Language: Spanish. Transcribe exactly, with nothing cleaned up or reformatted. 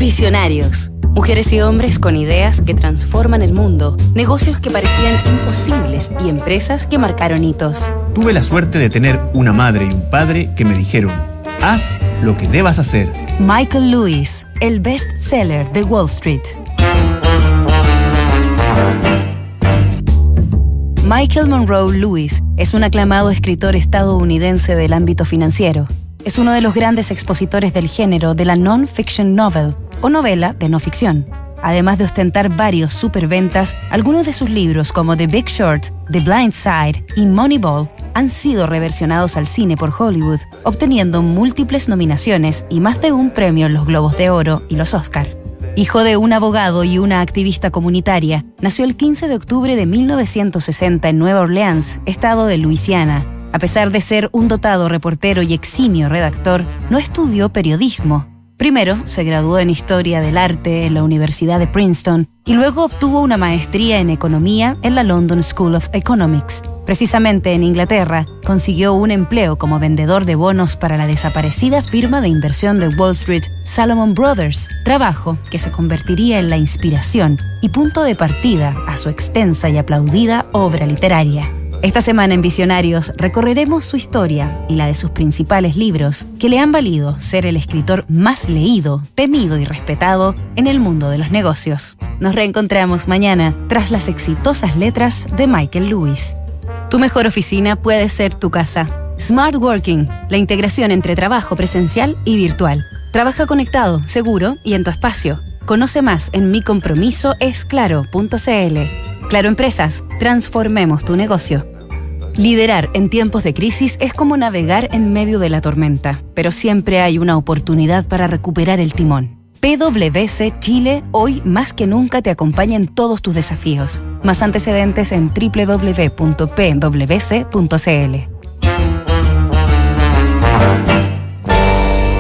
Visionarios. Mujeres y hombres con ideas que transforman el mundo, negocios que parecían imposibles y empresas que marcaron hitos. Tuve la suerte de tener una madre y un padre que me dijeron: haz lo que debas hacer. Michael Lewis, el bestseller de Wall Street. Michael Monroe Lewis es un aclamado escritor estadounidense del ámbito financiero. Es uno de los grandes expositores del género de la non-fiction novel, o novela de no ficción. Además de ostentar varios superventas, algunos de sus libros como The Big Short, The Blind Side y Moneyball han sido reversionados al cine por Hollywood, obteniendo múltiples nominaciones y más de un premio en los Globos de Oro y los Oscar. Hijo de un abogado y una activista comunitaria, nació el quince de octubre de mil novecientos sesenta en Nueva Orleans, estado de Luisiana. A pesar de ser un dotado reportero y eximio redactor, no estudió periodismo. Primero se graduó en Historia del Arte en la Universidad de Princeton y luego obtuvo una maestría en Economía en la London School of Economics. Precisamente en Inglaterra, consiguió un empleo como vendedor de bonos para la desaparecida firma de inversión de Wall Street, Salomon Brothers, trabajo que se convertiría en la inspiración y punto de partida a su extensa y aplaudida obra literaria. Esta semana en Visionarios recorreremos su historia y la de sus principales libros que le han valido ser el escritor más leído, temido y respetado en el mundo de los negocios. Nos reencontramos mañana tras las exitosas letras de Michael Lewis. Tu mejor oficina puede ser tu casa. Smart Working, la integración entre trabajo presencial y virtual. Trabaja conectado, seguro y en tu espacio. Conoce más en mi compromiso es claro punto c l. Claro Empresas, transformemos tu negocio. Liderar en tiempos de crisis es como navegar en medio de la tormenta, pero siempre hay una oportunidad para recuperar el timón. P W C Chile hoy más que nunca te acompaña en todos tus desafíos. Más antecedentes en doble u doble u doble u punto p w c punto c l.